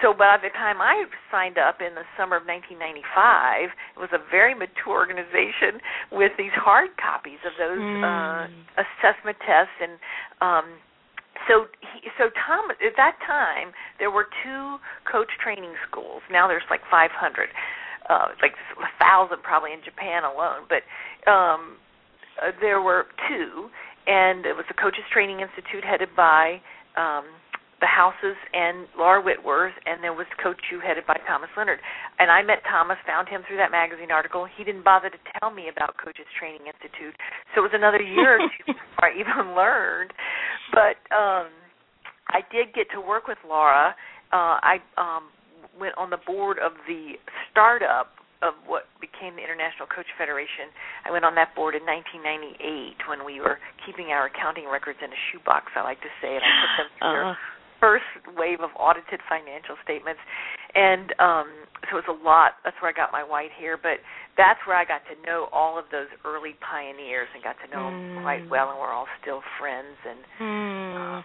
so by the time I signed up in the summer of nineteen ninety-five, it was a very mature organization with these hard copies of those mm. uh, assessment tests. And um, so, he, so Tom, at that time, there were two coach training schools. Now there's like five hundred, uh, like a thousand probably in Japan alone. But um, uh, there were two, and it was the Coaches Training Institute headed by Um, the Houses and Laura Whitworth, and there was Coach U headed by Thomas Leonard. And I met Thomas, found him through that magazine article. He didn't bother to tell me about Coaches Training Institute, so it was another year or two before I even learned. But um, I did get to work with Laura. Uh, I um, went on the board of the startup of what became the International Coach Federation. I went on that board in nineteen ninety-eight when we were keeping our accounting records in a shoebox, I like to say, and I put them through uh-huh. their first wave of audited financial statements. And um, so it was a lot. That's where I got my white hair. But that's where I got to know all of those early pioneers and got to know mm. them quite well, and we're all still friends. And mm. uh,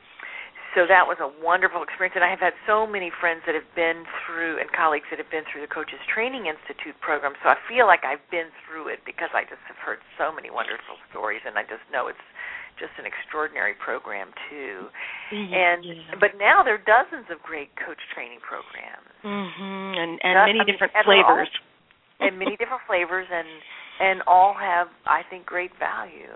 so that was a wonderful experience. And I have had so many friends that have been through, and colleagues that have been through the Coaches Training Institute program. So I feel like I've been through it because I just have heard so many wonderful stories, and I just know it's just an extraordinary program too. Mm-hmm, and yeah. But now there are dozens of great coach training programs,
mm-hmm. and, and many I mean, different and flavors,
all, and many different flavors, and and all have, I think, great value.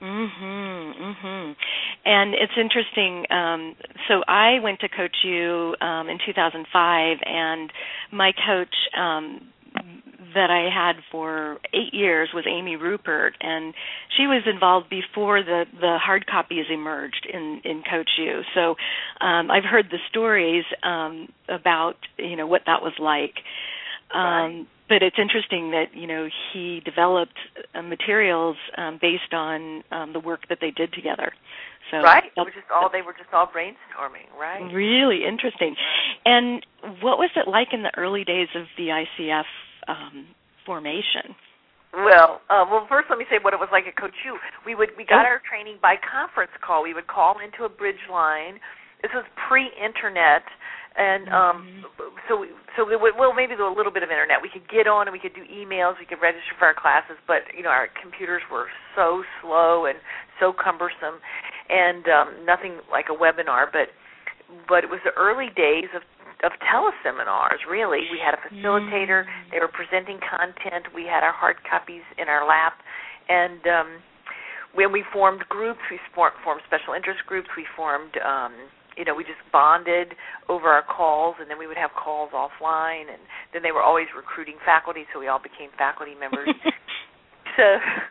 Mhm, mhm. And it's interesting. Um, so I went to Coach U um, in two thousand five, and my coach Um, that I had for eight years was Amy Rupert, and she was involved before the, the hard copies emerged in, in Coach U. So um, I've heard the stories um, about, you know, what that was like. Um, right. But it's interesting that, you know, he developed uh, materials um, based on um, the work that they did together. So
right. It was just all, they were just all brainstorming, right?
Really interesting. And what was it like in the early days of the I C F Um, formation?
Well, uh, well, first let me say what it was like at Coach U. We would we got oh. our training by conference call. We would call into a bridge line. This was pre-internet, and um, mm-hmm. so we, so we would, well, maybe a little bit of internet. We could get on and we could do emails. We could register for our classes, but you know our computers were so slow and so cumbersome, and um, nothing like a webinar. But but it was the early days of of teleseminars, really. We had a facilitator. Mm. They were presenting content. We had our hard copies in our lap. And um, when we formed groups, we formed special interest groups. We formed, um, you know, we just bonded over our calls, and then we would have calls offline. And then they were always recruiting faculty, so we all became faculty members. so,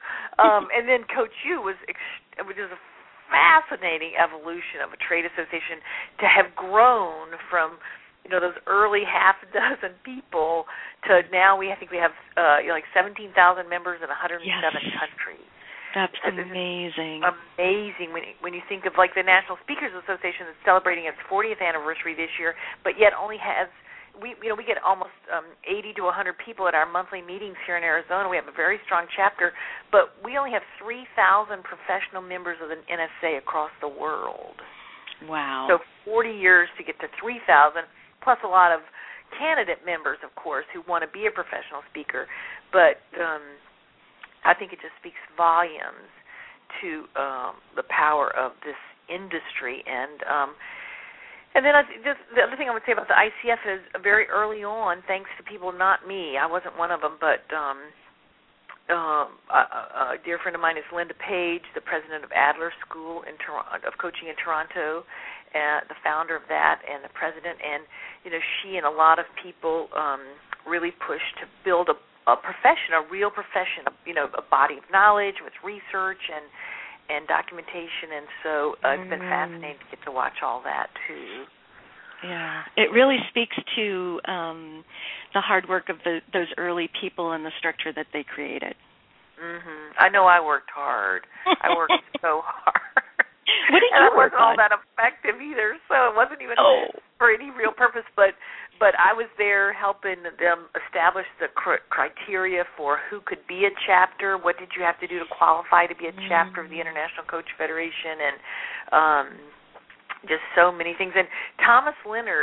um, and then Coach U was, ex- which is a fascinating evolution of a trade association to have grown from, you know, those early half dozen people to now we I think we have uh, you know, like seventeen thousand members in one hundred seven yes. countries.
That's amazing.
Amazing when when you think of like the National Speakers Association that's celebrating its fortieth anniversary this year, but yet only has we you know we get almost um, eighty to one hundred people at our monthly meetings here in Arizona. We have a very strong chapter, but we only have three thousand professional members of the N S A across the world.
Wow.
So forty years to get to three thousand. Plus a lot of candidate members, of course, who want to be a professional speaker. But um, I think it just speaks volumes to um, the power of this industry. And um, and then I, just, the other thing I would say about the I C F is very early on, thanks to people, not me, I wasn't one of them, but um, um, a, a dear friend of mine is Linda Page, the president of Adler School in Toronto, of coaching in Toronto, Uh, the founder of that and the president, and you know she and a lot of people um, really pushed to build a, a profession, a real profession, you know, a body of knowledge with research and and documentation, and so uh, it's been fascinating to get to watch all that too.
Yeah, it really speaks to um, the hard work of the, those early people and the structure that they created.
Mm-hmm. I know I worked hard. I worked so hard.
What did
and
you
I wasn't
work
all
on?
that effective either, so it wasn't even
oh.
for any real purpose. But but I was there helping them establish the cr- criteria for who could be a chapter. What did you have to do to qualify to be a mm. chapter of the International Coach Federation, and um, just so many things. And Thomas Leonard,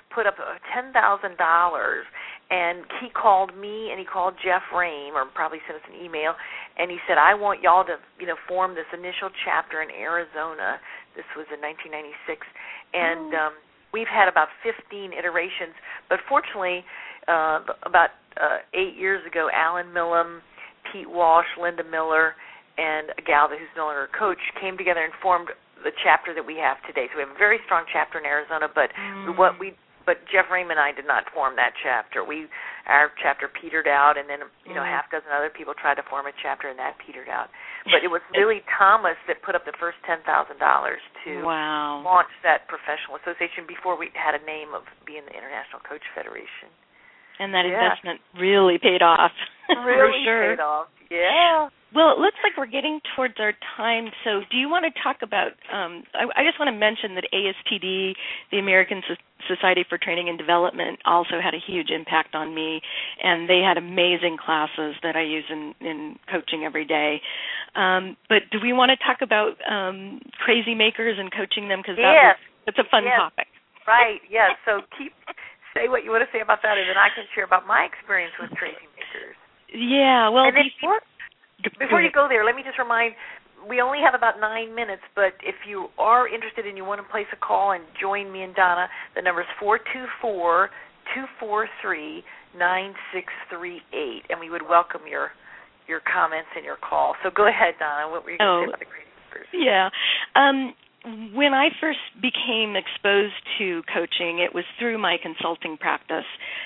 put up ten thousand dollars, and he called me and he called Jeff Rame, or probably sent us an email, and he said, I want y'all to, you know, form this initial chapter in Arizona. This was in nineteen ninety-six, and um, we've had about fifteen iterations, but fortunately, uh, about uh, eight years ago, Alan Millam, Pete Walsh, Linda Miller, and a gal who's no longer a coach came together and formed the chapter that we have today. So we have a very strong chapter in Arizona, but mm. what we but Jeff Rame and I did not form that chapter. We our chapter petered out, and then you know mm. half dozen other people tried to form a chapter, and that petered out. But it was really Thomas that put up the first ten thousand dollars to
wow.
launch that professional association before we had a name of being the International Coach Federation.
And that
yeah.
investment really paid off.
Really
for sure.
paid off. Yeah.
Well, it looks like we're getting towards our time, so do you want to talk about, um, I, I just want to mention that A S T D, the American so- Society for Training and Development, also had a huge impact on me, and they had amazing classes that I use in, in coaching every day. Um, but do we want to talk about um, crazy makers and coaching them? Because that
yes.
that's a fun
yes.
topic.
Right, yes. So keep say what you want to say about that, and then I can share about my experience with crazy makers.
Yeah, well,
and then
before...
Before you go there, let me just remind, we only have about nine minutes, but if you are interested and you want to place a call and join me and Donna, the number is four two four, two four three, nine six three eight, and we would welcome your your comments and your call. So go ahead, Donna. What were you going to
oh,
say about the crazy makers?
Yeah. Um, when I first became exposed to coaching, it was through my consulting practice.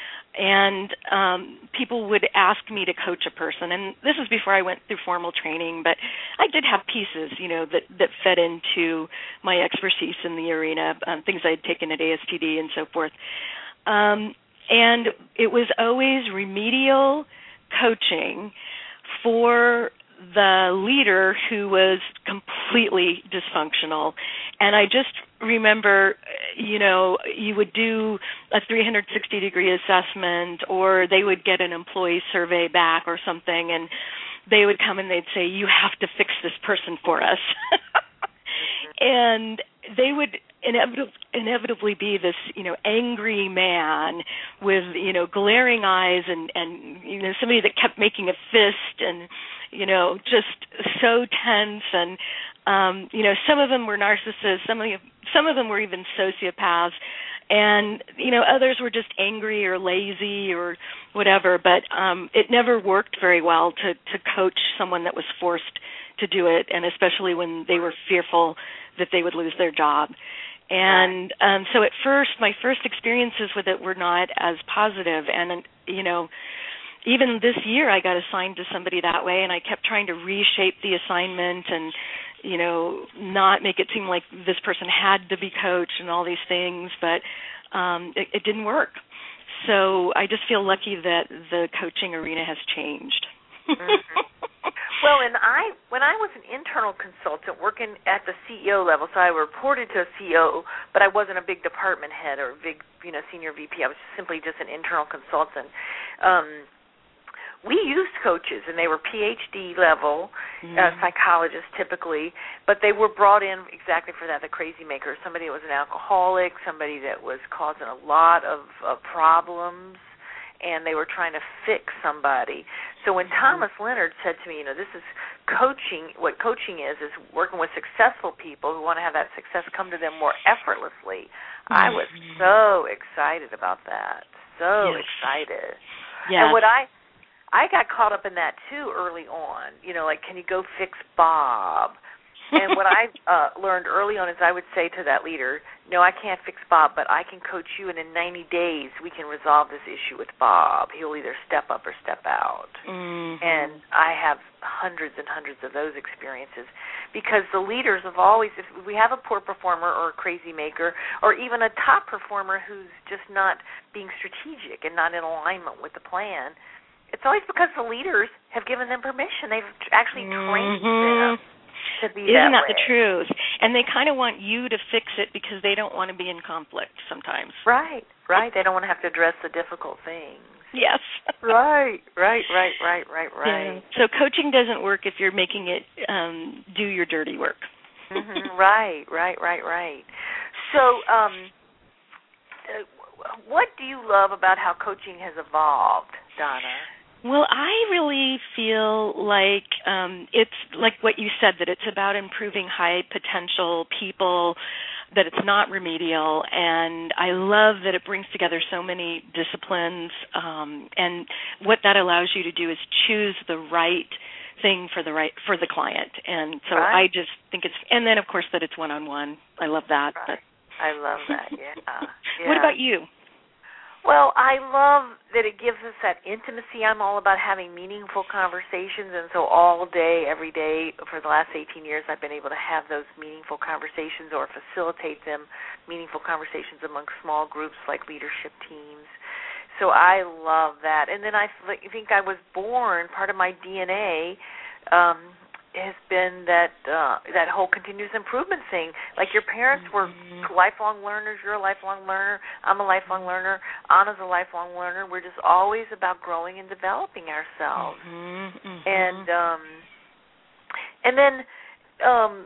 And um, people would ask me to coach a person, and this is before I went through formal training, but I did have pieces, you know, that, that fed into my expertise in the arena, um, things I had taken at A S T D and so forth. Um, and it was always remedial coaching for the leader who was completely dysfunctional. And I just remember, you know, you would do a three hundred sixty degree assessment, or they would get an employee survey back or something, and they would come and they'd say, you have to fix this person for us. And they would inevitably, inevitably be this, you know, angry man with, you know, glaring eyes and, and, you know, somebody that kept making a fist and, you know, just so tense. And, um, you know, some of them were narcissists, some of, some of them were even sociopaths. And, you know, others were just angry or lazy or whatever. But um, it never worked very well to, to coach someone that was forced to do it, and especially when they were fearful that they would lose their job. And um, so at first, my first experiences with it were not as positive. And, you know, even this year I got assigned to somebody that way, and I kept trying to reshape the assignment and, you know, not make it seem like this person had to be coached and all these things, but um, it, it didn't work. So I just feel lucky that the coaching arena has changed.
Mm-hmm. Well, and I, when I was an internal consultant working at the C E O level, so I reported to a C E O, but I wasn't a big department head or a big, you know, senior V P. I was simply just an internal consultant. Um, we used coaches, and they were P H D level mm-hmm. uh, psychologists typically, but they were brought in exactly for that, the crazy maker, somebody that was an alcoholic, somebody that was causing a lot of uh, problems, and they were trying to fix somebody. So when Thomas Leonard said to me, you know, this is coaching, what coaching is, is working with successful people who want to have that success come to them more effortlessly, mm-hmm. I was so excited about that, so yes. excited. Yes. And what I, I got caught up in that, too, early on, you know, like, can you go fix Bob? And what I uh, learned early on is I would say to that leader, no, I can't fix Bob, but I can coach you, and in ninety days we can resolve this issue with Bob. He'll either step up or step out.
Mm-hmm.
And I have hundreds and hundreds of those experiences because the leaders have always, if we have a poor performer or a crazy maker or even a top performer who's just not being strategic and not in alignment with the plan, it's always because the leaders have given them permission. They've actually trained
mm-hmm.
them. To be
Isn't
that,
that the truth? And they kind of want you to fix it because they don't want to be in conflict sometimes.
Right, right. They don't want to have to address the difficult things.
Yes.
Right, right, right, right, right, right.
Yeah. So coaching doesn't work if you're making it um, do your dirty work.
Mm-hmm. Right, right, right, right. So um, uh, what do you love about how coaching has evolved, Donna?
Well, I really feel like um, it's like what you said, that it's about improving high potential people, that it's not remedial, and I love that it brings together so many disciplines, um, and what that allows you to do is choose the right thing for the right for the client. And so
right.
I just think it's, and then of course that it's one-on-one. I love that.
Right. I love that, yeah. yeah.
What about you?
Well, I love that it gives us that intimacy. I'm all about having meaningful conversations, and so all day, every day, for the last eighteen years, I've been able to have those meaningful conversations or facilitate them, meaningful conversations among small groups like leadership teams. So I love that. And then I think I was born, part of my D N A um, has been that uh, that whole continuous improvement thing. Like your parents were mm-hmm. lifelong learners, you're a lifelong learner, I'm a lifelong learner, Anna's a lifelong learner. We're just always about growing and developing ourselves.
Mm-hmm. Mm-hmm.
And um, and then um,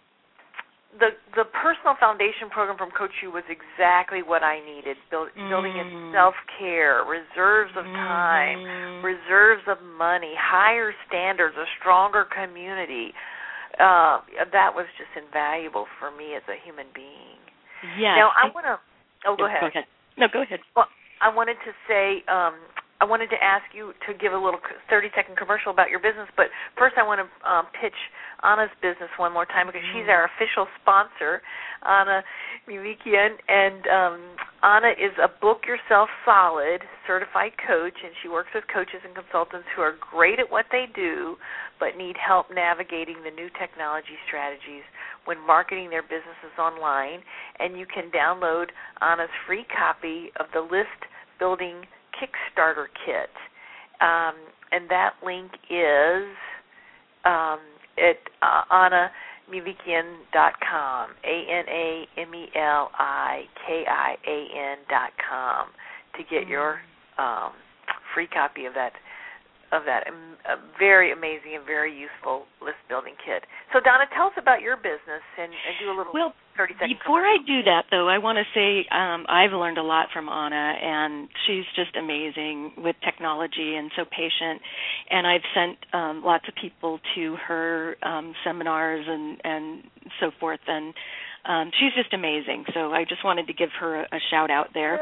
the the personal foundation program from Coach U was exactly what I needed, build, mm. building in self-care, reserves of time, mm. reserves of money, higher standards, a stronger community. Uh, that was just invaluable for me as a human being.
Yes.
Now, I want to – oh, go ahead.
Go ahead. No, go ahead.
Well, I wanted to say um, – I wanted to ask you to give a little thirty-second commercial about your business, but first I want to um, pitch Anna's business one more time because she's our official sponsor, Anna Mivikian, and um, Anna is a Book Yourself Solid certified coach, and she works with coaches and consultants who are great at what they do but need help navigating the new technology strategies when marketing their businesses online, and you can download Anna's free copy of the List Building Kickstarter kit, um, and that link is um, at uh, anna mivikian dot com, A N A M E L I K I A N dot com, to get your um, free copy of that of that um, a very amazing and very useful list building kit. So Donna, tell us about your business and, and do a little
well,
thirty second
before
commercial.
I do that, though, I want to say um, I've learned a lot from Anna, and she's just amazing with technology and so patient. And I've sent um, lots of people to her um, seminars and, and so forth, and um, she's just amazing. So I just wanted to give her a, a shout out there.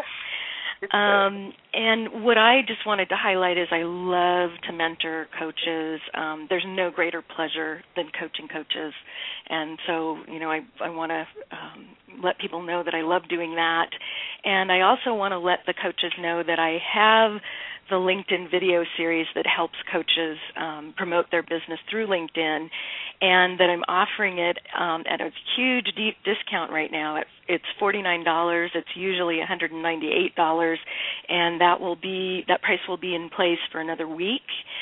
Um, and what I just wanted to highlight is I love to mentor coaches. Um, there's no greater pleasure than coaching coaches. And so, you know, I, I want to um, let people know that I love doing that. And I also want to let the coaches know that I have the LinkedIn video series that helps coaches um, promote their business through LinkedIn, and that I'm offering it um, at a huge deep discount right now. It, it's forty-nine dollars. It's usually one hundred ninety-eight dollars, and that will be that price will be in place for another week,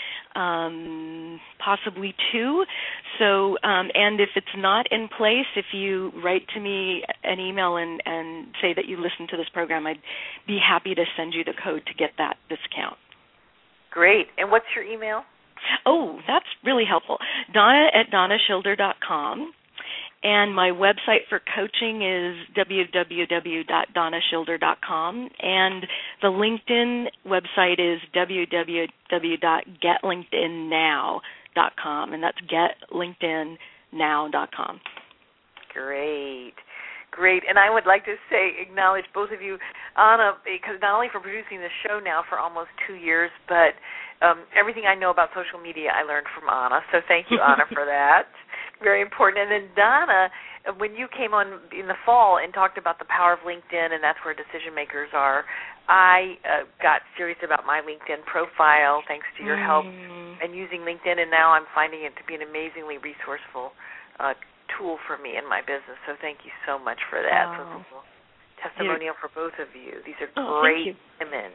um, possibly two. So, um, and if it's not in place, if you write to me an email and, and say that you listened to this program, I'd be happy to send you the code to get that discount.
Great. And what's your email?
Oh, that's really helpful. Donna at donna schilder dot com. And my website for coaching is w w w dot donna schilder dot com. And the LinkedIn website is w w w dot get linkedin now dot com. And that's get linkedin now dot com.
Great. Great. And I would like to say, acknowledge both of you, Anna, because not only for producing the show now for almost two years, but um, everything I know about social media I learned from Anna. So thank you, Anna, for that. Very important. And then Donna, when you came on in the fall and talked about the power of LinkedIn, and that's where decision makers are, I uh, got serious about my LinkedIn profile thanks to your help
mm.
and using LinkedIn, and now I'm finding it to be an amazingly resourceful uh, tool for me in my business. So thank you so much for that.
Oh.
So, testimonial You're... for both of you. These are
oh,
great women.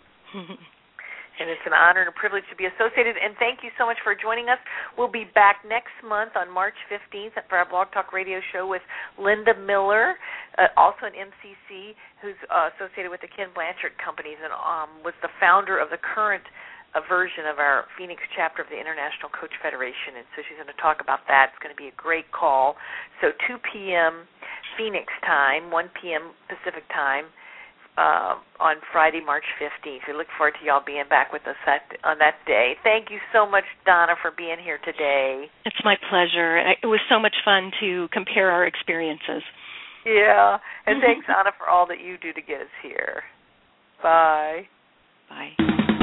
And it's an honor and a privilege to be associated. And thank you so much for joining us. We'll be back next month on March fifteenth for our Blog Talk Radio show with Linda Miller, uh, also an M C C, who's uh, associated with the Ken Blanchard Companies and um, was the founder of the current uh, version of our Phoenix chapter of the International Coach Federation. And so she's going to talk about that. It's going to be a great call. So two p.m. Phoenix time, one p.m. Pacific time, uh, on Friday, March fifteenth. We look forward to y'all being back with us that, on that day. Thank you so much, Donna, for being here today.
It's my pleasure. It was so much fun to compare our experiences.
Yeah, and thanks, Anna, for all that you do to get us here. Bye.
Bye.